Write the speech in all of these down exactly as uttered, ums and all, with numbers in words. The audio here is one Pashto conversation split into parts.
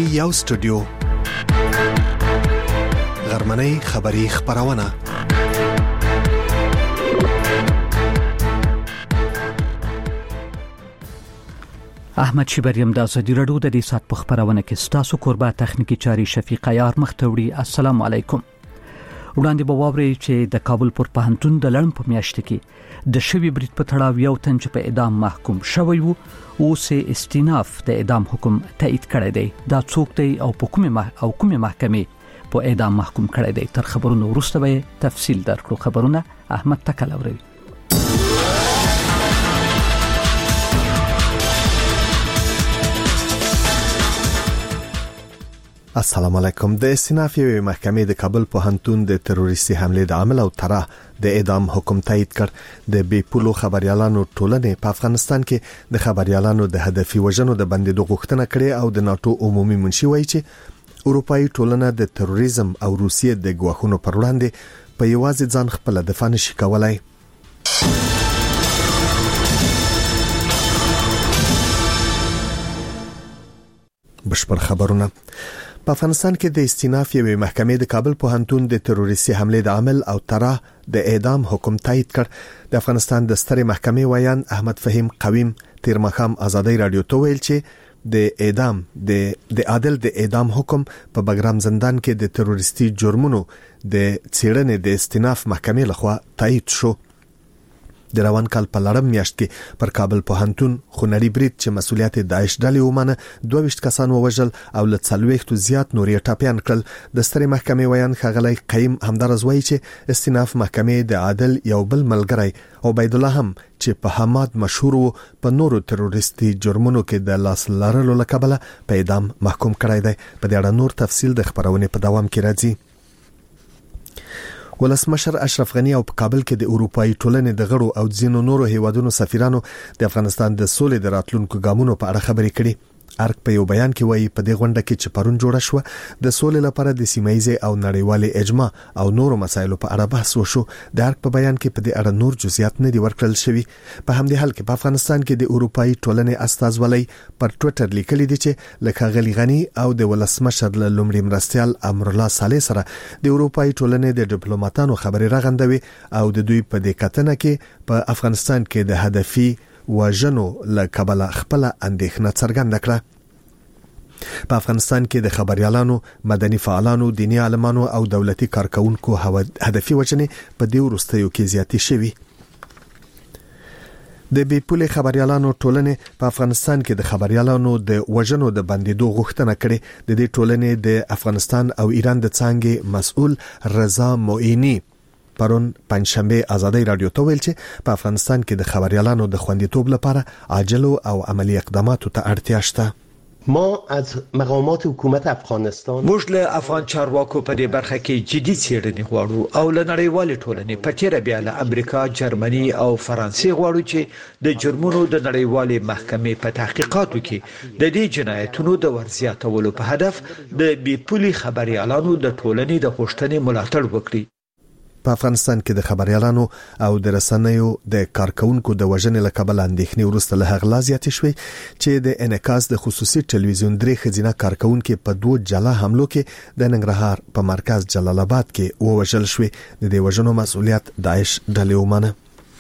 یو سټوډیو غرمنۍ خبری خبرونه احمد شبریم د ازادي رادیو د دې سات په خبرونه کې ستاسو قربا تخنیکی چاري شفیق عیار مختوړي. السلام علیکم. وړاندې به واوري چې د کابل پر پوهنتون د لړم په میاشت کې د شوی برید په تړاو یو تن چې په اعدام محکوم شوی وو او سه استیناف د اعدام حکم تایید کړی دی. دا څوک دی او په کومه مح... او کومه محکمې په اعدام محکوم کړی دی؟ تر خبرونو وروسته به تفصیل درکړو. خبرونه احمد تکلوري. السلام علیکم. د استیناف یوې محکمې د کابل پوهنتون د تروریستي حمله د عمل او طرح د اعدام حکم تایید کړ. د بي پولو خبريالانو ټولنې په افغانستان کې د خبريالانو د هدفي وژنو د بندیدو غوښتنه کړې او د ناتو عمومي منشي وایي چې اروپאי ټولنه د تروریزم او روسیې د ګواښونو پر وړاندې په یوازې ځان خپل دفاع نشي کولای. بشپړ خبرونه. په افغانستان کې د استیناف یوې محکمې د کابل پوهنتون د تروریستي حمله د عمل او طرح د اعدام حکم تایید کړ. د افغانستان د سترې محکمې ویان احمد فهیم قویم تیر مخام ازادي رادیو ته ویل چې د اعدام د د عادل د اعدام حکم په بګرام زندان کې د تروریستي جرمونو د څېړنې د استیناف محکمې لخوا تایید شو. د روان کال په لړم میاشت کې پر کابل پوهنتون خونړی برید چې مسولیت داعش ډلې ومنه دوه ویشت کسان ووژل او له څلوېښتو زیات نورې ټاپیان کړل. د سترې محکمې ویان ښاغلی قیم همدارز وایي چې استیناف محکمې د عادل یو بل ملګری عبید الله هم چې په حماد مشهور و په نورو تروریستي جرمونو کې د لاس لرلو له کبله په اعدام محکوم کړی دی. په دې اړه نور تفصیل د خبرونې په دوام کې راځي. ولسمشر اشرف غنی او په کابل کې د اروپאי ټولنې د غړو او ځینو نورو هیوادونو سفیرانو د افغانستان د سولې د راتلونکو ګامونو په اړه خبرې کړي. ارک په یو بیان کې وایي په دې غونډه کې چې پرون جوړه شو د سولې لپاره د سیمایي او نړیوالې اجماع او نورو مسایلو په اړه بحث وشو. د ارک په بیان کې په دې اړه نور جزئیات نه دي ورکړل شوی. په همدې حال کې په افغانستان کې د اروپאי ټولنې استازولۍ پر ټوئیټر لیکلي دي چې لکه غلی غنی او د ولسمشر له لومړي مرستيال امر الله صالح سره د اروپאי ټولنې د ډیپلوماټانو خبرې راغندوي او د دوی په دې کتنه کې په افغانستان کې د هدفي وژنو له کبله خپل اندېښنه څرګنده کړه. په افغانستان کې د خبريالانو، مدني فعالانو، دینی عالمانو او دولتي کارکونکو هدفي وژنې په دې وروستیو کې زیاتې شوي. د بي پولې خبريالانو ټولنې په افغانستان کې د خبريالانو د وژنو د بندیدو غوښتنه کړې. د دې ټولنې د افغانستان او ایران د څانګې مسؤل رضا موئینی پرون پنځشنبه ازادي رادیو ته ویل چې په افغانستان کې د خبريالانو د خوندیتوب لپاره عاجل او عملی اقداماتو ته اړتیا شته. ما از مقامات حکومت افغانستان موږ له افغان چارواکو په دې برخه کې جدي څېړنې غواړو او له نړیوالې ټولنې په تیره بیا له امریکا، جرمني او فرانسې غواړو چې د جرمونو د نړیوالې محکمې په تحقیقاتو کې د دې جنایتونو د ورزیاتولو په هدف د بي پولي خبريالانو د ټولنې د غوښتنې ملاتړ وکړي. په افغانستان کې د خبريالانو او د رسنیو د کارکونکو د وژنې له کبله اندېښنې وروسته له هغه لا زیاتې شوې چې د انعکاس د خصوصي ټلویزیون درې ښځینه کارکونکو په دوه جلا حملو کې د ننګرهار په مرکز جلال آباد کې ووژل شوې. د دې وژنو مسؤلیت داعش ډلې ومنه.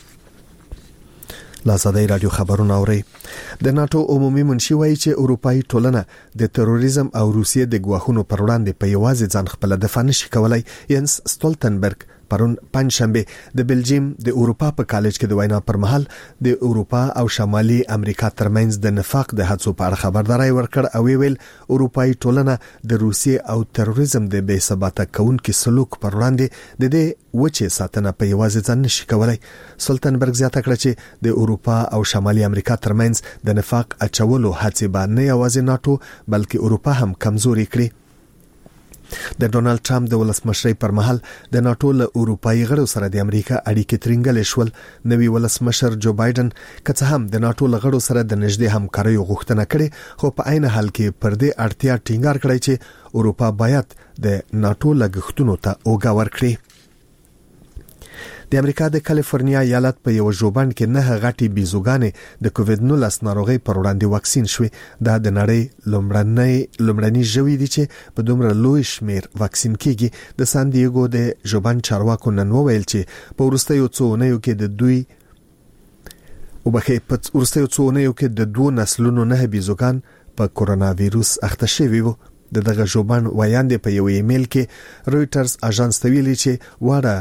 لازادي رادیو خبرونه اوري. د ناتو عمومي منشي وایي چې اروپאי ټولنه د تروریزم او روسیې د ګواښونو پر وړاندې په یوازې ځان خپل دفاع نشي کولای. ینس ستولتنبرګ پرون پنځشنبه د بلجیم د اروپا په کالج کې د وینا پر مهال د اروپا او شمالي امریکا ترمنځ د نفاق د هڅو په اړه خبرداري ورکړ او ویل اروپאי ټولنه د روسیې او تروریزم د بې ثباته کونکي سلوک پر وړاندې د دې وچه ساتنه په یوازې ځان نشي کولای. سلطنبرګ زیاته کړه چې د اروپا او شمالي امریکا ترمنځ د نفاق اچولو هڅې باندې یوازې ناتو بلکې اروپا هم کمزوري کړي. د ډونالد ټرمپ د ولسمشرۍ پر مهال د ناتو له اروپאי غړو سره د امریکا اړیکې ترنګل شول. نوی ولسمشر جو بایدن که څه هم د ناتو له غړو سره د نږدې همکارۍ غوښتنه کړې خو په عین حال کې پر دې اړتیا ټینګار کړی چې اروپا باید د ناتو لګښتونو ته اوګه ورکړي. د امریکا د کالیفورنیا ایالت په یو ژوبڼ کې نه غټي بیزوګانې د کووید نولس ناروغي پر وړاندې واکسین شوې. دا د نړۍ لومړنۍ لومړنۍ ژوي دي چې په دومره لوی شمیر واکسین کیږي. د سان دیګو د ژوبڼ چارواکو نن وویل چې په وروستیو څو اونیو کې د دوی او بخې په وروستیو څو اونیو کې د دوه نسلونو نه بیزوګان په کورونا وایروس اخته شوي وو. د دغه ژوبڼ وایاندې په یو ایمیل کې رويټرز اژانس ته ویلي چې واړه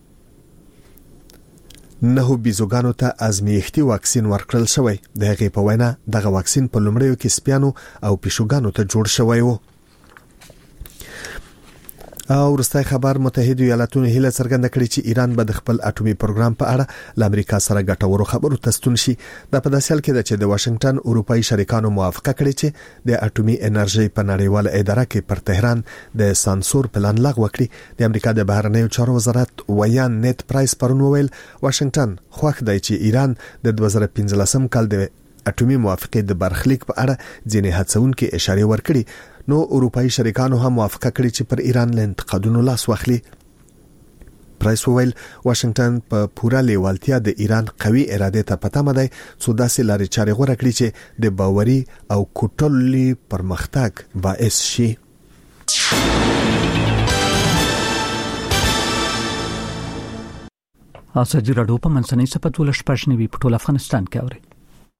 نه بیزوګانو ته ازمیښتي واکسین ورکړل شوی. د هغې په وینا دغه واکسین په لومړیو کې سپیانو او پیشوګانو ته جوړ شوی وو. او ورستای خبر متحده ایالاتونو هیله څرګنده کړې چې ایران به د خپل اټومي پروګرام په اړه له امریکا سره ګټورو خبرو ته ستون شي. دا په داسې حال کې ده چې د واشنگټن اروپאי شریکانو موافقه کړې چې د اټومي انرژي په نړیواله اداره کې پر تهران د سانسور پلان لغوه کړي. د امریکا د بهرنیو چارو وزارت ویان نیت پرایس پرون وویل واشنگټن خوښ دی چې ایران د دوه زره پنځلسم کال د اټومي موافقې د برخلیک په اړه ځینې هڅونکې اشاره ورکړي. نو اروپאי شریکانو هم موافقه کړې چې پر ایران له انتقادونو لاس واخلي. پرایس وویل واشنگټن په پوره لیوالتیا د ایران قوي اراده ته پاتمه دی څو داسې لارې چارې غوړه کړي چې د باوري او کوټلي پرمختګ باعث شي. ازادي راډیو په منځنۍ صفحه ولش پښنوي په ټول افغانستان کې اوري.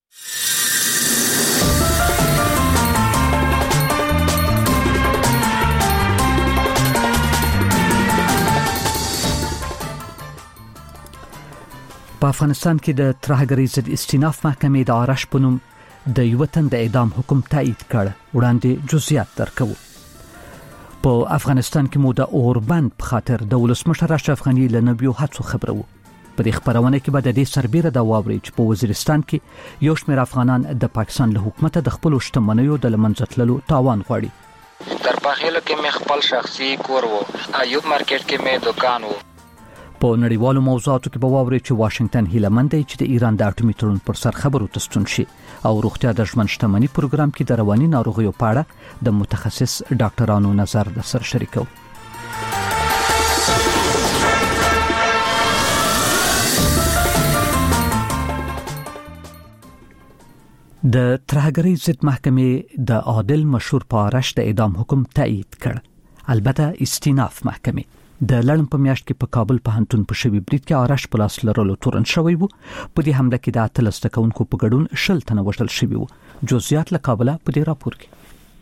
په افغانستان کې د ترهګرۍ ضد استیناف محکمې د آرش په نوم د یو تن د اعدام حکم تایید کړ. وړاندې جزئیات درکو. په افغانستان کې مو د اوربند په خاطر د ولسمشر اشرف غنی له نویو هڅو خبرو. په دې خبرونه کې به د دې سربېره د واوري چې په وزیرستان کې یو شمېر افغانان د پاکستان له حکومت د خپل شتمنیو د لمنځه تللو تاوان غواړي. در پاخیلو کې مې خپل شخصي کور وو، ایوب مارکیټ کې مې دکان وو. په نړیوالو موضوعاتو کې به واوري چې واشنگټن هیله دی چې د ایران د اټومي تړون پر سر خبرو ته ستون شي. او روغتیا د ژوند شتمنۍ پروګرام کې د رواني ناروغیو په اړه د متخصص ډاکټرانو نظر د سر شریکو. د ترهګرۍ ضد محکمې د عادل مشهور پارش د اعدام حکم تایید کړ. البته استیناف محکمې د لړم په میاشت کې په کابل پوهنتون په شوی برید کې آرش په لاس لرلو تورن شوی وو. په دې حمله کې د اتلس تکونکو په ګډون شل تنه وژل شوی وو. جزئیات له کابل په دې راپور کې.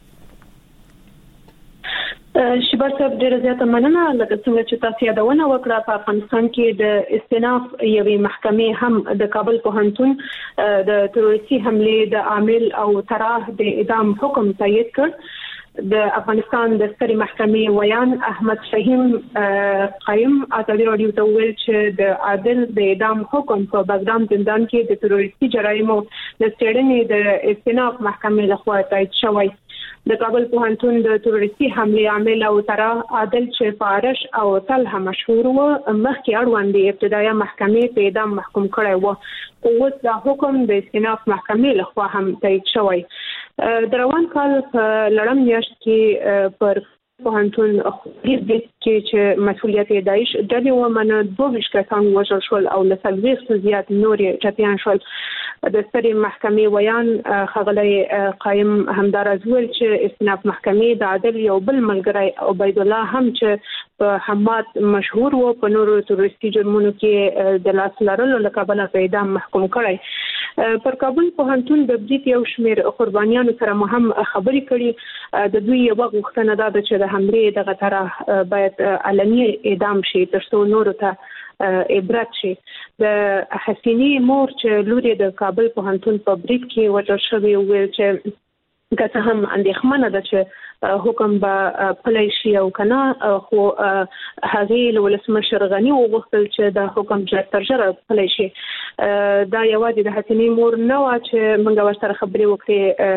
شبر صاحب ډیره زیاته مننه. لکه څنګه چې تاسو یادونه وکړه په افغانستان کې د استیناف یوې محکمې هم د کابل پوهنتون د تروریستي حمله د عامل او طرح د اعدام حکم تایید کړ. د افغانستان د سترې محکمې ویان احمد فهیم قایم ازادي راډیو ته ویل چې د عادل د اعدام حکم په بګرام زندان کې د تروریستي جرایمو د څېړنې د استیناف محکمې لخوا تایید شوی. د کابل پوهنتون د تروریستي حمله عامل او طرح عادل چې فارش او طلحه مشهور و مخکې اړوند ابتدایي محکمې په اعدام محکوم کړی و. اوس دا حکم د استیناف محکمې لخوا هم تایید شوی. د روان کال په لړم میاشت کې پر پوهنتون خوري چې مسؤلیت داعش ډلې ومنه دوه ویشت کسان وژل شول او له څلوېښتو زیات نورې ټپیان شول. د سترې محکمې ویان ښاغلی قایم همداراز ویل چې استیناف محکمې د عادل یو بل ملګری عبید الله هم چې په حماد مشهور و په نورو تروریستي جرمونو کې د لاس لرلو له کبله په اعدام محکوم کړی. پر کابل پوهنتون د برید یو شمېر قربانیانو سره مو هم خبرې کړي. د دوی یوه غوښتنه دا ده چې د حملې دغه طرح باید علني اعدام شي تر څو نورو ته عبرت شي. د حسینی مور چې لور د کابل پوهنتون په برید کې وژل شوې ویل چې که څه هم اندېښمنه ده چې حکم به پلی شي او کنه، خو هغې له ولسمشر غني وغوښتل چې د حکم ژر تر ژره پلی شي. دا یوازې د حسینی مور نه وه چې موږ ورسره خبرې وکړې،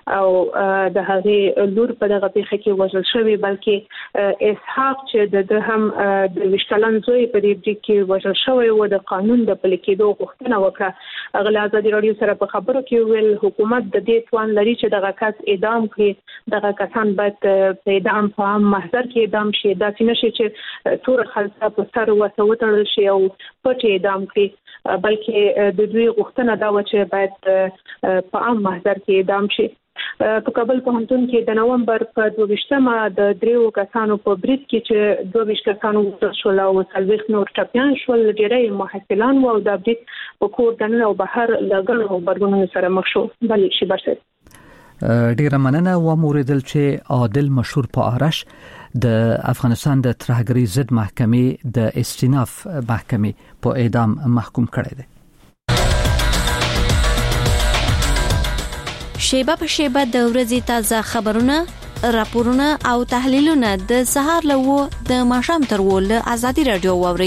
او د هغه لور په دغه پیښه کې وژل شوی، بلکې اسحاق چې د هم د وشکلن زوی په دې بریټ کې وژل شوی و د قانون د پلي کېدو غوښتنه وکړه. هغه ازادي رادیو سره په خبرو کې ویل حکومت د دې توان لري چې دغه کس اعدام کړي، دغه کسان باید په اعدام په عام محضر کې اعدام شي، دا نشي چې تور خلک په سر وسوتل شي او پټ اعدام کړي، بلکې د دوی غوښتنه دا و چې باید په عام محضر کې اعدام شي. په کابل پوهنتون کې د نومبر په دویشتمه د دریو کسانو په بریټ کې چې دوه کسانو وژل شول او څلوېښت نور ټپیان شول، ډېری محصلان و او د بریټ په کور دننه او بهر لګڼو خبرونو سره مخ شو. بلې شي برسه ډیره مننه و موریدل چې عادل مشهور په آرش د افغانستان د ترهګرۍ ضد محکمې د استیناف محکمې په اعدام محکوم کړی دی. شیبه په شیبه د ورځې تازه خبرونه، راپورونه او تحلیلونه د سهار له د ماښام تر ول ازادي رادیو واوري.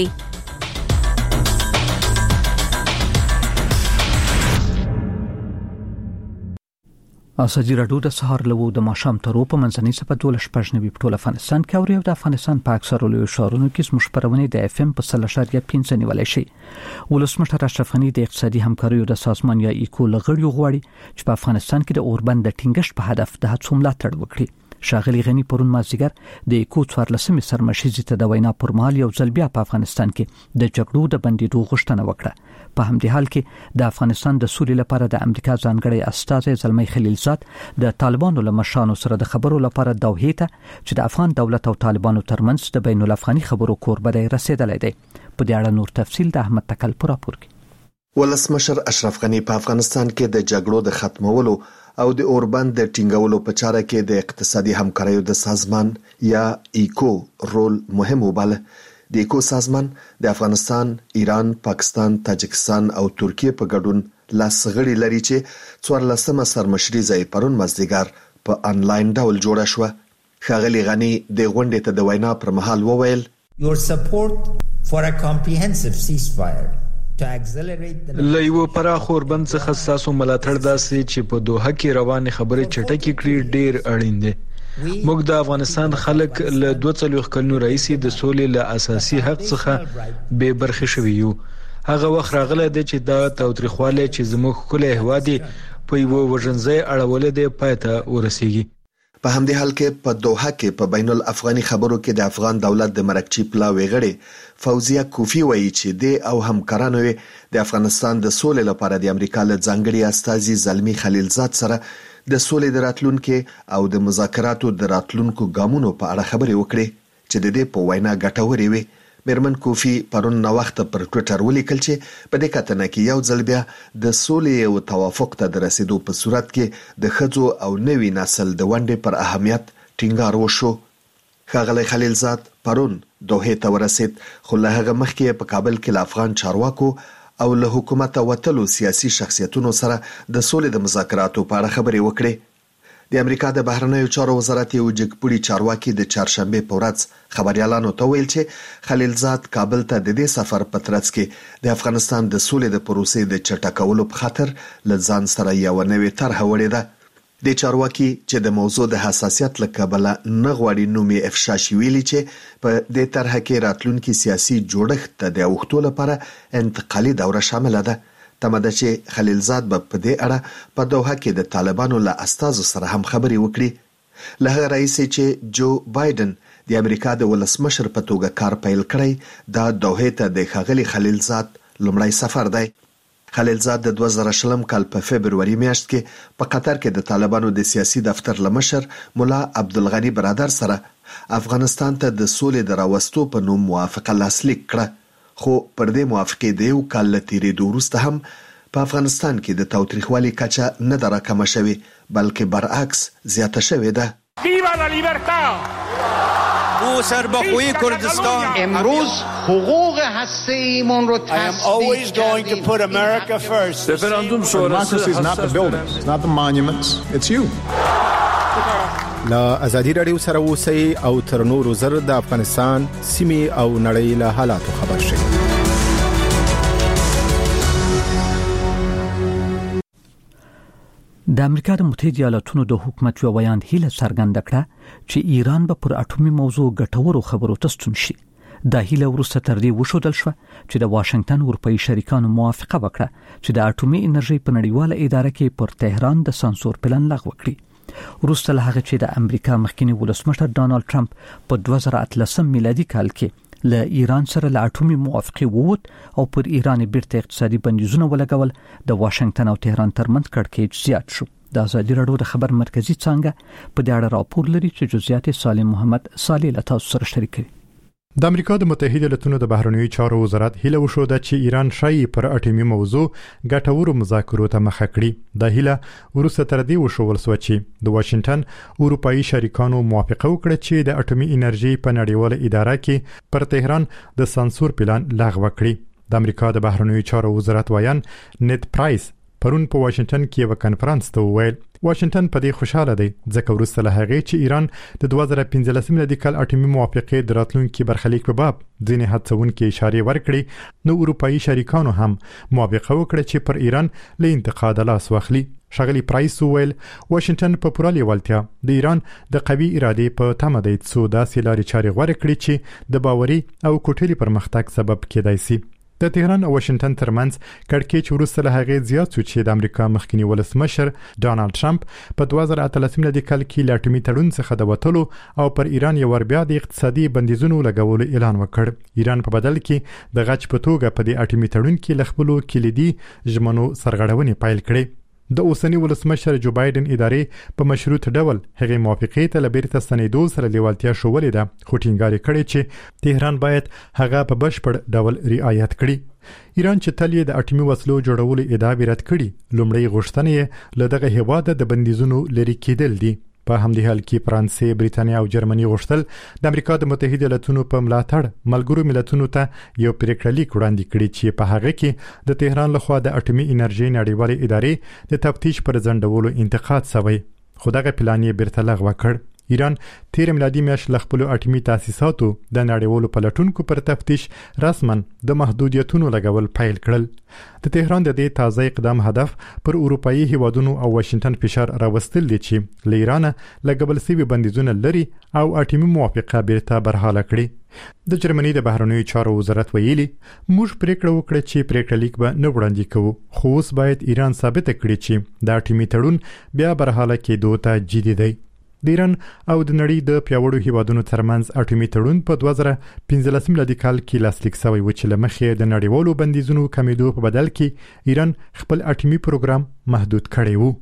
ازادي رادیو د سهار له د ماښام تر په منځنۍ سپه دولس پښنوي په ټول افغانستان کې او د افغانستان په اکثره لوی ښارونو کې زموږ خبرونه د اف ام په سل اشاریه پنځه نیولای شي. ولسمشر اشرف غنی د اقتصادي همکاریو د سازمان یا ایکو لغړیو غواړي چې په افغانستان کې د اوربند د ټینګښت په هدف د هڅو ملاتړ وکړي. شاغلی غنی پرون مازیګر د ایکو څوارلسمې سرمشیزې ته د وینا پر مهال یو ځل بیا په افغانستان کې د جګړو د بندیدو غوښتنه وکړه. په همدې حال کې د افغانستان د سولې لپاره د امریکا ځانګړی استازی زلمی خلیلزاد د طالبانو له مشرانو سره د خبرو لپاره دوحې ته چې د افغان دولت او طالبانو ترمنځ د بین الافغاني خبرو کوربه دی رسیدلی دی. په دې اړه نور تفصیل د احمد تکل پر راپور کې. ولسمشر اشرف غنی په افغانستان کې د جګړو د ختمولو او د اوربند د ټینګولو په چاره کې د اقتصادي همکاریو د سازمان یا ایکو رول مهم وباله. د ایکو سازمان د افغانستان، ایران، پاکستان، تاجکستان او ترکیه په ګډون لاس غړي لري چې څوارلسمه سرمشریزه پرون مازدیګر په انلاین ډول جوړه شوه. ښاغلي غنی د غونډې ته د وینا پر مهال وویل Your support for a comprehensive ceasefire له یو پراخ اوربند څخه تاسو ملاتړ داسې چې په دوحه کې روانې خبرې چټکې کړي ډیر اړین دي. موږ د افغانستان خلک له دوه څلوېښت کلونو راهیسې د سولې له اساسي حق څخه بې برخې شوي یو. هغه وخت راغلی دی چې دا تاوتریخوالی چې زموږ ښکلی هیواد یې په یوه وژنځای اړولی دی پای ته ورسیږي. په همدې حال کې په دوحه کې په بین الافغاني خبرو کې د افغان دولت د مرکچی پلاوی غړي فوزیه کوفی وایي چې د او همکارانو د افغانستان د سولې لپاره د امریکا له ځانګړي استازي زلمی خلیلزاد سره د سولې د راتلونکو او د مذاکراتو د راتلونکو ګامونو په اړه خبرې وکړي چې د دې په وینا ګټورې وي. میرمن کوفی پرون نو وخت پر ټوئیټر ولیکل چې په دې کتنه کې یو ځل بیا د سولې او توافق ته د رسیدو په صورت کې د خځو او نوي نسل د ونډې پر اهمیت ټینګار وشو. ښاغلی خلیلزاد پرون دوحې ته ورسید، خو له هغه مخکې په کابل کې له افغان چارواکو او له حکومت وتلو سیاسي شخصیتونو سره د سولې د مذاکراتو په اړه خبرې وکړې. د امریکا د بهرنیو چارو وزارت یو جګپوړي چارواکي د چهارشنبه په ورځ خبريالانو ته ویل چې خلیلزاد کابل ته د دې سفر په ترڅ کې د افغانستان د سولې د پروسې د چټکولو په خاطر له ځان سره یو نوې طرح وړې ده. د چارواکي چې د موضوع د حساسیت له کبله نه غواړي نومي افشا شي ویلي چې په دې طرح کې راتلونکي سیاسي جوړښت ته د اوښتو لپاره انتقالي دوره شامل ده. تمه ده چې خلیلزاد به په دې اړه په دوحه کې د طالبانو له استازو سره هم خبرې وکړي. له هغه رئیس چې جو بایدن د امریکا د ولسمشر په توګه کار پیل کړی دا دوحې ته د ښاغلي خلیلزاد لومړی سفر دی. خلیلزاد د دوه زره شلم کال په فبروري میاشت کې په قطر کې د طالبانو د سیاسي دفتر لمشر مولا عبدالغنی برادر سره افغانستان ته د سولې د راوستو په نوم موافقه لاسلیک کړه. خو پر دې موافقې د یو کال له تیریدو وروسته هم په افغانستان کې د تاوتریخوالي کچه نه ده راکمه شوې بلکې برعکس زیاته شوې ده. ویوا لا لیبرتا او سربخوی کردستان امروز حقوق هسته ایمون رو I am always going to put America first. Referendum sonrası is not the buildings, it's not the monuments, it's you. لا ازادي رادیو سره اوسئ او تر نورو زر د افغانستان سیمې او نړۍ له حالاتو خبر شئ. د امریکا د متحده ایالاتونو د حکومت یو بیان هیله څرګنده کړه چې ایران به پر اټومي موضوع ګټورو خبرو ته ستون شي. دا هیله وروسته تر دې وشودل شو چې د واشنگټن اروپאי شریکانو موافقه وکړه چې د اټومي انرژي په نړیواله اداره کې پر تهران د سانسور پلان لغوه کړي. وروسته له هغه چې د امریکا مخکنی ولسمشر ډانلډ ټرمپ په دوه زره اتلسم میلادي کال کې له ایران سره له اټومي موافقه ووت او پر ایران بیرته اقتصادي بندیزونه ولګول، د واشنگټن او تهران ترمنځ کړکېچ زیات شو. د ازادي راډیو د خبر مرکزی څنګه په دې اړه راپور لري چې جزئیات سالم محمد صالح له تاسو سره شریک کړي. د امریکا د متحده ایالاتونو د بهرنیو چارو وزارت هیله وشوده چې ایران شایي پر اټومي موضوع ګټورو مذاکرو ته مخه کړي. د هیله ورسته تر دې وشول سو چې د واشنگټن اروپאי شریکانو موافقه وکړه چې د اټومي انرژي په نړیواله اداره کې پر تهران د سانسور پلان لغوه کړي. د امریکا د بهرنیو چارو وزارت وایان نیت پرایس پرون په واشنگټن کې یو کانفرنس ته وویل واشنگټن په دې خوشاله دی ځکه ورسته له هغه چې ایران د دوه زره پنځلسم میلادي کال اټومي موافقه د راتلونکي برخلیک په باب ځینې هڅونکې اشاره ورکړي، نو اروپאי شریکانو هم موافقه وکړه چې پر ایران له انتقاد لاس واخلي. شغلی پرایس ویل واشنگټن په پوره لیوالتیا د ایران د قوي ارادې په تمه دی څو داسې لارې چارې غوړه کړي چې د باوري او کوټلي پرمختګ سبب کېدای شي. د تهران او واشنگټن ترمنځ کړکېچ وروسته له هغه زیات شو چې د امریکا مخکنی ولسمشر ډانلډ ټرمپ په دوه زره اتلسم میلادي کال کې له اټومي تړون څخه د وټلو او پر ایران یو ور بیا د اقتصادي بندیزونو لګولو اعلان وکړ. ایران په بدل کې د غچ په توګه په دې اټومي تړون کې ل خپل کلیدي ژمنو سرغړونې پایل کړې. د اوسنی ولسمشر جو بایدن ادارې په مشروط ډول هغه موافقه ته لبیرته ستنېدو سره لیوالتیا شولې ده، خو ټینګار کړي چې تهران باید هغه په بشپړ ډول رعایت کړي. ایران چې تل د اټومي وسلو جوړولو ادعا رد کړي، لومړی غوښتنه یې له دغه هیواد د بندیزونو لري کېدل دي. په همدې حال کې فرانسې، بریتانیا او جرمني غوښتل د امریکا د متحده ایالاتونو په ملاتړ ملګرو ملتونو ته یو پریکړه لیک وړاندې کړي چې په هغه کې د تهران لخوا د اټومي انرژي نړیوالې ادارې د تفتیش پر ځنډولو انتقاد شوی، خو دغه پلان یې بیرته لغوه کړ. ایران تیر میلادي میاشت له خپل اټومي تاسیساتو د نړیوالو پلټونکو پر تفتیش رسما د محدودیتونو لګول پیل کړل. د تهران د دې تازه اقدام هدف پر اروپאי هیوادونو او واشنگټن فشار راوستل دي چې له ایران لګبل سوي بندیزونه لري او اټومي موافقه بیرته برحاله کړي. د جرمني د بهرنیو چارو وزارت ویلي موږ پریکړه وکړه چې پریکړه لیک به نه وړاندې کوو، خو اوس باید ایران ثابت کړي چې د اټومي تړون بیا برحاله کېدو ته جدي دی. د ایران او د نړۍ د پیاوړو هیوادونو ترمنځ اټومي تړون په دوه زره پنځلسم میلادي کال کې لاسلیک شوی و چې له مخې د نړیوالو بندیزونو کمیدو په بدل کې ایران خپل اټومي پروګرام محدود کړی و.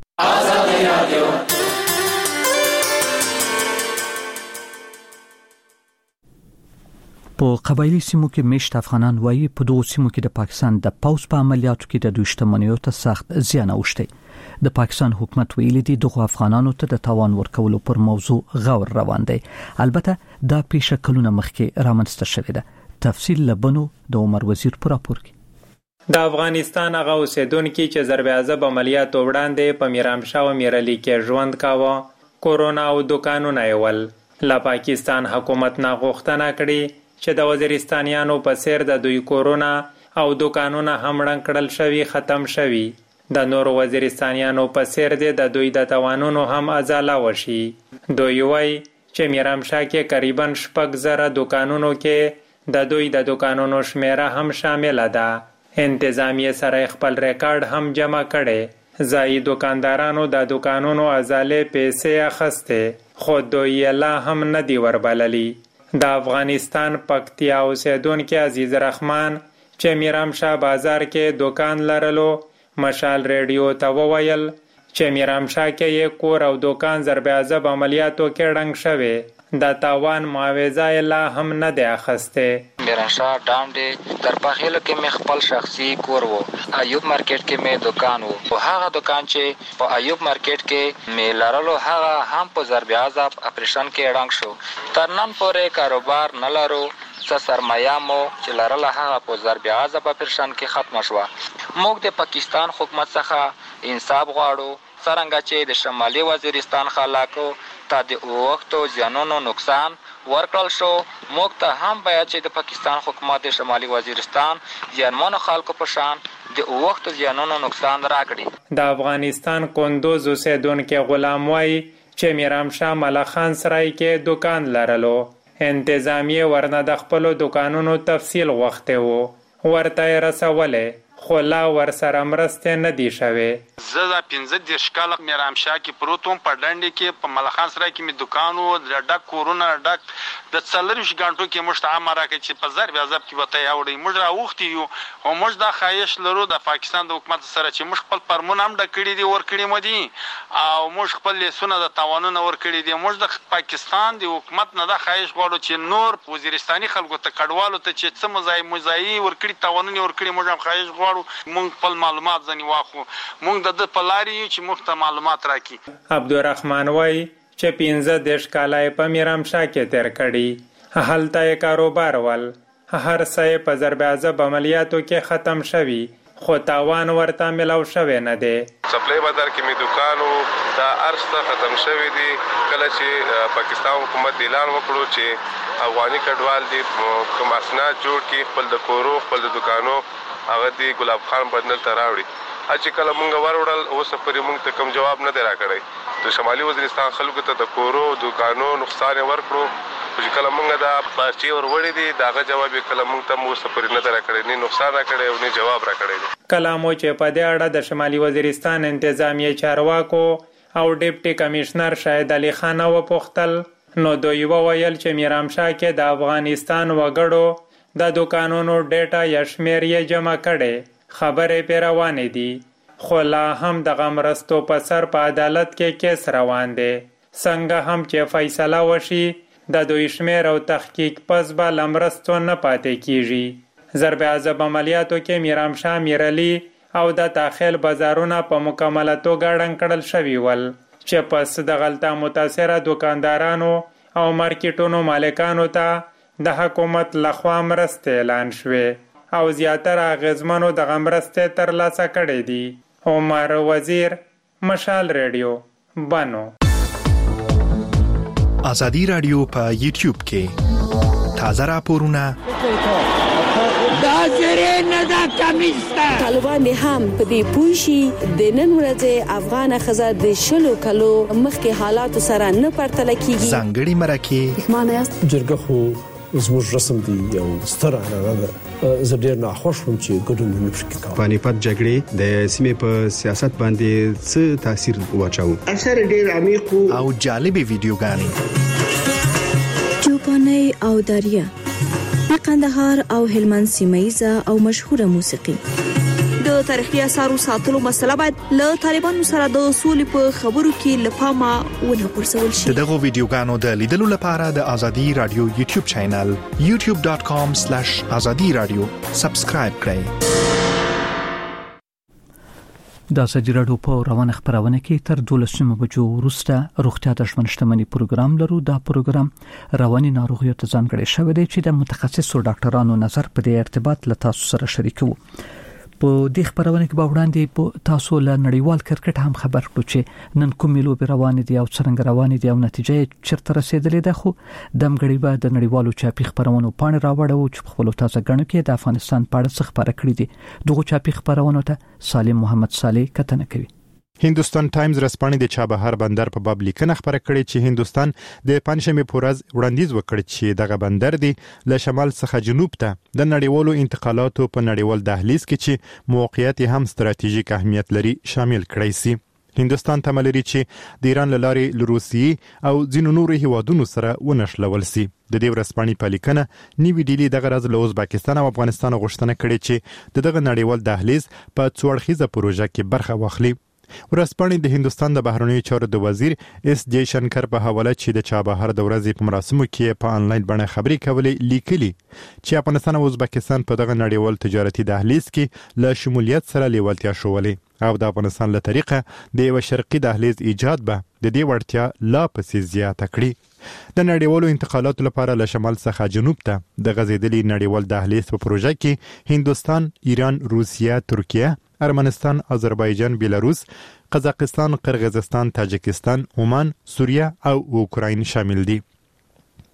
په قبایلی سیمو کې مشت افغانان وایي په دوه سیمو کې د پاکستان د پوز په عملیاتو کې د دوی شتمنیو ته سخت زیان اوښتی. د پاکستان حکومت ویلي دی دغه افغانانو ته د تاوان ورکولو پر موضوع غور روان دی، البته دا پیښه کلونه مخکې رامنځته شوې ده. تفصیل لبنو د عمر وزیر پر راپور کې. د افغانستان هغه اوسیدونکو چې ضرب عذاب عملیاتو وړاندې په میرامشاه او میرعلي کې ژوند کاوه، کورونا او دکانونه یې ول، له پاکستان حکومت نه غوښتنه کړې چې د وزیرستانیانو په څیر د دوی کورونا او دکانونه هم ړنګ کړل شوي ختم شوي. د نور وزیرستانیانو په څیر د دوی د توانونو هم ازاله وشي. دوی وایي چې میرامشاه کې قریبا شپږ زره دکانونو کې د دوی د دکانونو شمیره هم شامل ده. انتظامیه سره خپل ریکارډ هم جمع کړي. ځایي دکاندارانو د دکانونو ازاله پیسې اخسته، خو دوی لا هم نه دی وربللی. د افغانستان پکتیا اوسیدونکو عزیز رحمان چې میرامشاه بازار کې دکان لرلو مشال ریډیو ته وویل چې میرامشاه کې یې کور او دکان ضرب عذاب عملیاتو کې ړنګ شوی، د تاوان معاوضه لا هم نه دی اخسته. میرامشاه ډامډې در پخېلو کې مې خپل شخصي کور وو، ایوب مارکیټ کې مې دکان وو، او هغه دکان چې په ایوب مارکیټ کې مې لرلو هغه هم په ضرب عذاب اپریشن کې ړنګ شو. تر نن پورې کاروبار نه لرو، څه سرمایه مو چې لرله هغه په ضرب عذاب اپریشن کې ختمه شوه. موږ د پاکستان حکومت څخه انصاف غواړو، څرنګه چې د شمالي وزیرستان خلکو ته د اوښتو زیانونو نقصان ورکړل شو. موږ ته هم باید چې د پاکستان حکومت د شمالي وزیرستان زیانمنو خلکو په شان د وخت زیانونو نقصان راکړي. د افغانستان کندوز اوسیدونکو غلام وای چې میرامشاه ملخان سرای کې دکان لرلو. انتظامیه ورنه د خپل دکانونو تفصیل غوښته وو، ورته رسولې خو لا ورسره مرسته نه دی شوې. زه دا پنځه دېرش کاله میرامشاه کې پروت وم، په ډنډې کې په ملخان سرای کې مې دکان و، د ډک کورونه ډک د څلرویشت غنټو کې موږ ته امر راکړی چې په ضرب عذاب کې به ته یې اوړئ. موږ راوښتي یو او موږ دا خواهش لرو د پاکستان د حکومت سره چې موږ خپل فرمونه هم ډک کړي دي، ورکړي مو دي او موږ خپل لیسونه د تاوانونه ورکړي دي. موږ د پاکستان د حکومت نه دا خواهش غواړو چې نور وزیرستاني خلکو ته کډوالو ته چې څه مزایي مزایي ورکړي، تاوانونه ورکړي، موږ هم خواهش غواړو مونږ خپل معلومات ځنی واخو، مونږ د د پلاری چې موږ ته معلومات راکړي. عبدالرحمن وای چې پنځه دېرش کاله په میرامشاه کې تیر کړي، هلته یې کاروبار ول، هر څه په ضرب عذاب عملیاتو کې ختم شوي، خو تاوان ورته ملاو شوی نه دی. سپلای بازار کې می دکانو دا ارسته ختم شوی دی. کله چې پاکستان حکومت اعلان وکړو چې افغاني کډوال دي کوم اسناد جوړ کړي، خپل د کورو خپل د دکانو هغه دی ګلاب خان بدنل ته راوړي، چې کله مونږ وروړل اوس پرې مونږ ته کوم جواب نه دی راکړی. د شمالي وزیرستان خلکو ته د کورو دکانو نقصان ورکړو، چې کله مونږ دا پارچې وروړې دي داغه جواب کله مونږ ته اوس پرې نه دی راکړی، نه نقصان راکړی او نه جواب راکړی دی. کلامو چې په دې اړه د شمالي وزیرستان انتظامیه چارواکو او ډیپټي کمشنر شاهد علي خان وپوښتل، نو دوی وویل چې میرامشاه کې د افغانستان وګړو د دکانونو ډیټا یا شمیر یې جمع کړي، خبرې پې روانې دي، خو لا هم د مرستو په سر په عدالت کې کیس روان دی. څنګه هم چې فیصله وشي د دوی شمیر او تحقیق پس به له مرستو نه پاتې کیږي. ضرب عذاب عملیاتو کې میرامشاه میرعلي او د تاخیل بازارونه په مکمله توګه ړنګ کړل شوي ول، چې پس د غلطه متاثره دکاندارانو او مارکیټونو مالکانو ته د حکومت لخوا مرسته اعلان شوه او زیاتره اغیزمنو د مرسته ترلاسه کړي دي. عمر وزیر، مشال ریډیو، بانو. ازادي رادیو په یوټیوب کې تازه راپورونه دا زره نه دا کمیستا طالبان هم په دې پوښي د نن ورځې افغان خزر د شلو کلو مخکې حالات سره نه پرتل کیږي. ځانګړي مرکه معنی است جرګه خو زموږ رسم دی یو ستر اړه زه ډیر نه خوښ وم چې ګډون نه پکې کاوه. پانیپت جګړې د سیمې په سیاست باندې څه تاثیر واچاو؟ اثر ډیر عمیق او جالب ویډیوګانې چوپاني او داریا د قندهار او هلمند سیمایزه او مشهوره موسیقي. د تاریخي اثارو ساتلو مسله باید له طالبانو سره د اصول په خبرو کې لپاره ونه پرسول شي. دغه ویډیوګانو د لیدلو لپاره د ازادي رادیو یوټیوب چینل یوټیوب ډاټ کام سلیش ازادي رادیو سبسکرایب کړئ. د ازادي رادیو په روانه خبرونه کې تر دولسمه بجو وروسته روغتیا د ژوند شتمنۍ پروګرام لرو. دا پروګرام رواني ناروغیو ته ځانګړی شوی دی چې د متخصصو ډاکټرانو نظر په دې ارتباط له تاسو سره شریکو. په دې خبرونه کې به وړاندې په تاسو له نړیوال کرکټ هم خبر کړو چې نن کوم لوبې روانې دي او څنګه روانې دي او نتیجه چیرته رسیدلې ده. خو دمګړی به د نړیوالو چاپی خبرونو پاڼې راوړو چې په خپل تازه غنو کې د افغانستان په اړه څه خبره کړې دي. دغه چاپی خبرونو ته سالم محمد صالح کتنه کوي. هندوستان ټایمز رسپانې د چابهار بندر په باب لیکنه خبره کړې چې هندوستان د پنځمې پورز وړاندیز وکړ چې دغه بندر دی له شمال څخه جنوب ته د نړیوالو انتقالاتو په نړیوال دهلیز کې چې موقعیت هم ستراتیژیک اهمیت لري شامل کړی سي. هندوستان تملري چې د ایران لارې له روسیې او ځینو نورو هیوادونو سره ونښلول سي. د دې ورسپانې په لیکنه نیوی ډیلی دغه راز له ازبکستان او افغانستان غوښتنه کړې چې دغه نړیوال دهلیز په څوړخیزه پروژه کې برخه واخلي. ورسپانې د هندوستان د بهرنیو چارو د وزیر اس جے شنکر په حواله چې د چابهار د ورځې په مراسمو کې په انلاین بڼه خبرې کولې لیکلي چې افغانستان او ازبکستان په دغه نړیوال تجارتي دهلیز کې له شمولیت سره لیوالتیا شولې او د افغانستان له طریقه د یو شرقي دهلیز ایجاد به د دې وړتیا لا پسې زیاته کړي. د نړیوالو انتقالاتو لپاره له شمال څخه جنوب ته د غځېدلي نړیوال دهلیز په پروژه کې هندوستان، ایران، روسیه، ترکیه، ارمنستان، آذربایجان، بیلاروس، قزاقستان، قرغیزستان، تاجکستان، عمان، سوریه او اوکراین شامل دي.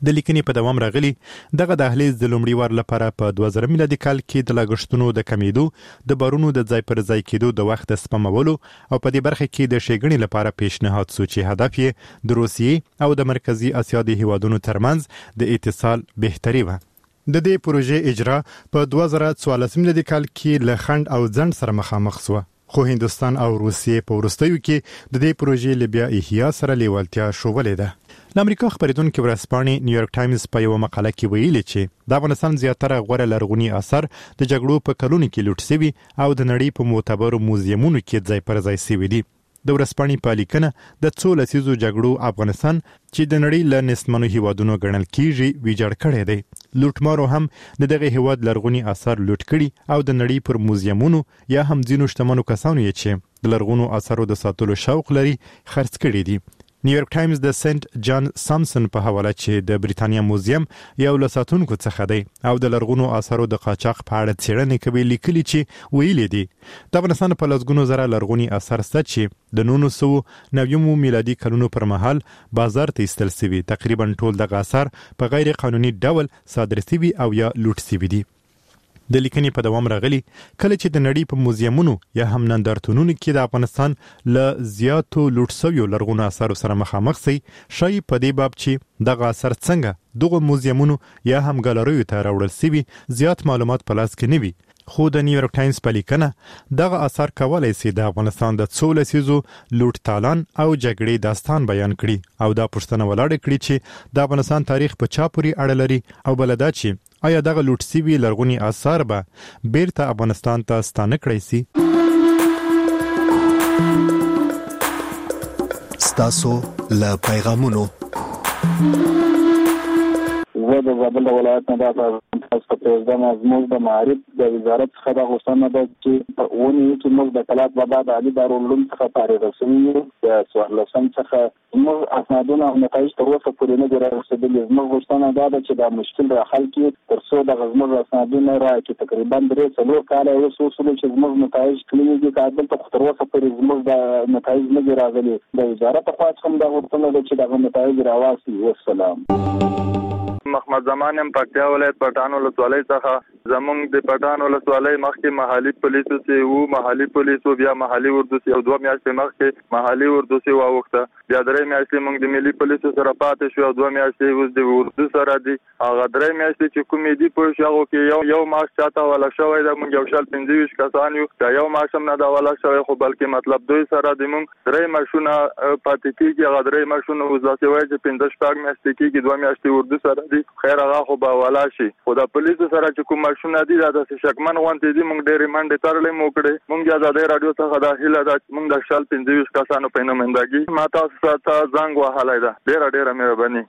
د لیکنې په دوام راغلي دغه دهلیز د لومړي وار لپاره په دوه زره میلادي کال کې د لګښتونو د کمیدو د بارونو د ځای پر ځای کېدو د وخت سپمولو او په دې برخه کې د ښېګڼې لپاره پیشنهاد شو چې هدف یې د روسیې او د مرکزی اسیا د هیوادونو ترمنځ د اتصال بهتري و. د دې پروژې اجرا په دوه زره څوارلس میلادي کال کې له خنډ او ځنډ سره مخامخ شو، خو هندستان او روسیې په وروستیو کې د دې پروژې له بیا احیا سره لیوالتیا شوولې ده. د امریکا خبرېدونکي ورځپاڼې نیویارک ټایمز په یوه مقاله کې ویلي چې د افغانستان زیاتره غوره لرغوني اثار د جګړو په کلونو کې لوټ شوي او د نړۍ په معتبرو موزیمونو کې ځای پر ځای شوي دي. د ورځپاڼې په لیکنه د څو لسیزو جګړو افغانستان چې د نړۍ له نستمنو هیوادونو ګڼل کیږي ویجاړ کړی دی. لوټمارو هم د دغه هیواد لرغوني اثار لوټ کړي او د نړۍ پر موزیمونو یا هم ځینو شتمنو کسانو یې چې د لرغونو اثارو د ساتلو شوق لري خرڅ کړي دي. نیویارک ټایمز د سنت جان سامسن په حواله چې د بریتانیا موزیم یو له ساتونکو څخه دی او د لرغونو اثارو د قاچاق په اړه څېړنې کوي لیکلي چې ویلي دي د افغانستان په لسګونو زره لرغوني اثار شته چې د نولس سوه نوي میلادي کلونو پر مهال بازار ته ایستل شوي. تقریبا ټول دغه اثار په غیر قانوني ډول صادر شوي او یا لوټ شوي دي. د لیکنې په دوام راغلي کله چې د نړۍ په موزیمونو یا هم نندارتونونو کې د افغانستان له زیاتو لوټ شویو لرغونو اثارو سره مخامخ شي، شاید په دې باب چې دغه اثر څنګه دغه موزیمونو یا هم ګالریو ته راوړل شوي زیات معلومات په لاس کې نه وي. خو د نیویارک ټایمز په لیکنه دغه اثار کولای شي د افغانستان د څو لسیزو لوټ تالان او جګړې داستان بیان کړي او دا پوښتنه ولاړه کړي چې د افغانستان تاریخ په چا پورې اړه لري او بل دا چې آیا دغه لوټ شوي لرغوني اثار به بیرته افغانستان ته ستانه کړی شي. ستاسو له پیغامونو زه د زابل ولایت نه دا تاسو ته زما زموږ د معارف د وزارت څخه د غوښتنه ده چې په اونۍ کې موږ د کلات بابا د علي دارالعلوم څخه فارغ شوي د څوارلسم څخه موږ اسنادونه او نتایج تر اوسه پورې نه دي رارسېدلي. زموږ غوښتنه دا ده چې دا مشکل را حل کړي تر څو دغه زموږ اسنادونه راکړي. تقریبا درې څلور کاله اوس وشول چې زموږ نتایج کلي دي، که دلته تر اوسه پورې زموږ د نتایج نه دي راغلي. د وزارت خوا څخه هم دا غوښتنه ده چې دغه نتایج راواسي. والسلام. محمد زمان ام پکتیا ولایت پټان ولسوالۍ څخه زمونږ د پټان ولسوالۍ مخکې محلي پولیسو چې وو محلي پولیسو بیا محلي اردو چې او دوه میاشتې مخکې محلي اردو چې واوخته بیا درې میاشتې موږ د ملي پولیسو سره پاتې شو او دوه میاشتې اوس د اردو سره دي. هغه درې میاشتې چې کومې دي په شاغو کې یو یو ماش چاته ولا شوی دا موږ یو شل پنځه ویشت کسان یو دا یو ماش هم نه دا ولا شوی خو بلکې مطلب دوی سره د موږ درې ماشونه پاتې کېږي. هغه درې ماشونه اوس داسې وایي چې پنځه شپږ میاشتې کېږي دوه میاشتې اردو سره دي. خیر هغه خو به والا شي خو د پولیسو سره چې کوم ماشونه دي دا د شکمن غونډې دي. موږ ډېرې منډې تړلې مو کړې. موږ د ازادۍ راډیو څخه دا هیله ده چې موږ د شل پنځه ویشت کسانو په نمایندګي ما تاسو ته زنګ وهلی ده. ډېره ډېره مهرباني.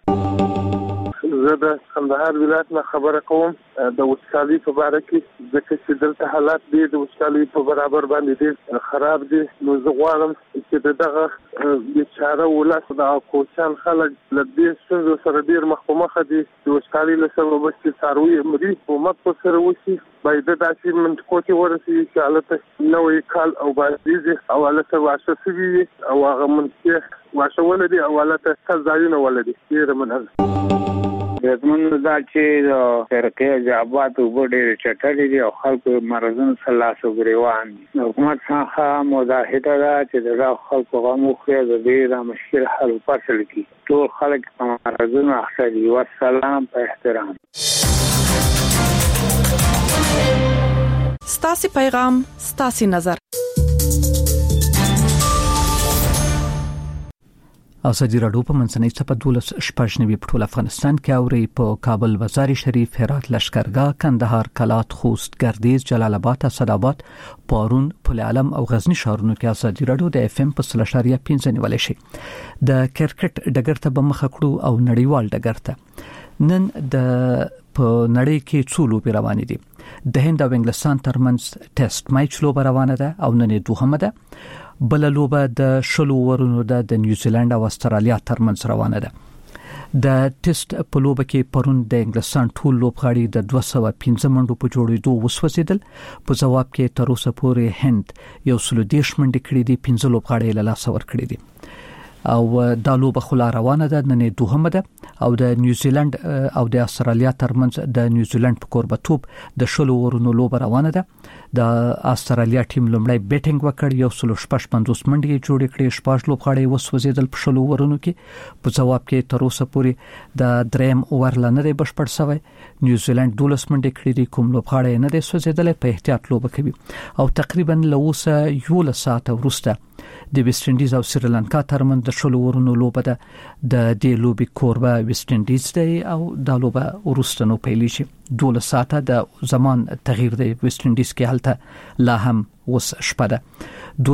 زه د کندهار ولایت نه خبره کوم د وچکالۍ په باره کې، ځکه چې دلته حالات ډېر د وچکالۍ په برابر باندې ډېر خراب دي. نو زه غواړم چې د دغه بیچاره ولس د کوچیان خلک له دې ستونزو سره ډېر مخ په مخه دي. د وچکالۍ له سببه چې څاروي مري حکومت په سره وشي باید داسې منطقو کې ورسېږي چې هلته نوی کال او بازدیزي او هلته واښه شوي وي او هغه منطقې واښه ولري او هلته ښه ځایونه ولري. ډېره مننه. زمون دا چې فرقې جوابات اوبه ډېرې چټلې دي او خلکو مرضونو سره لاس ګریوان دي. حکومت څخه مداهده ده چې د خلکو غم وخوري د دې دا مشکل حل فصل کړي. ټول خلک په مرضونو اخته دي. والسلام په احترام. ستاسو پیغام ستاسو نظر. ازادي راډیو په منځنۍ صفه دولس شپږ نوي په ټول افغانستان کې اوري په کابل، مزار شریف، هرات، لشکرګاه، کندهار، کلات، خوست، ګردیز، جلال آباد، اسداباد، پارون، پل علم او غزنی ښارونو کې ازادي راډیو د اف ام په سلاشاریا پنځه نیولې شي. د کرکټ ډګر ته به مخ کړو او نړیوال ډګر ته نن د په نړۍ کې څو لوبې روانې دي. د هند او انګلستان ترمنځ ټیسټ میچ لوبه روانه ده او نن دوهمه ده. بل لوبه د شلو ورونو ده د نیوزیلند او استرالیا ترمنځ روانه ده. د ټیسټ په لوبه کې پرون د انګلستان ټول لوبغاړي د دوه سوه پنځه منډو په جوړېدو وسوځیدل. په جواب کې تر اوسه پورې هند یو سل دېرش منډې کړې دي، پنځه لوبغاړي له لاسه ورکړي دي. او د لوبه خلا روانه ده نن دوهمه ده او د نیوزیلند او د استرالیا ترمنځ د نیوزیلند په کوربتوب د شلو ورونو لوبه روانه ده. د استرالیا ټیم لومړی بیټینګ وکړ، یو سل شپږ پنځوس منډې جوړې کړې، شپږ لوبغاړي وسوځیدل په شلو ورونو کې. په جواب کې تر اوسه پورې د دریم اوور لنډه بشپړ شوی. نیوزیلند دولس منډې کړې دي، کوم لوبغاړي نه دی سوځیدل، په احتیاط لوبه کوي او تقریبا لوسه یو ساعت وروسته د ویسټ انډیز او سریلانکا ترمنځ د شلو ورونو لوبه ده. د دې لوبې کوربه ویسټ انډیز دی او د لوبه وروسته نو پیلې شي. دوله ساعته د زمان تغییر دی ویسټ انډیز کې، هلته لا هم وس شپه ده.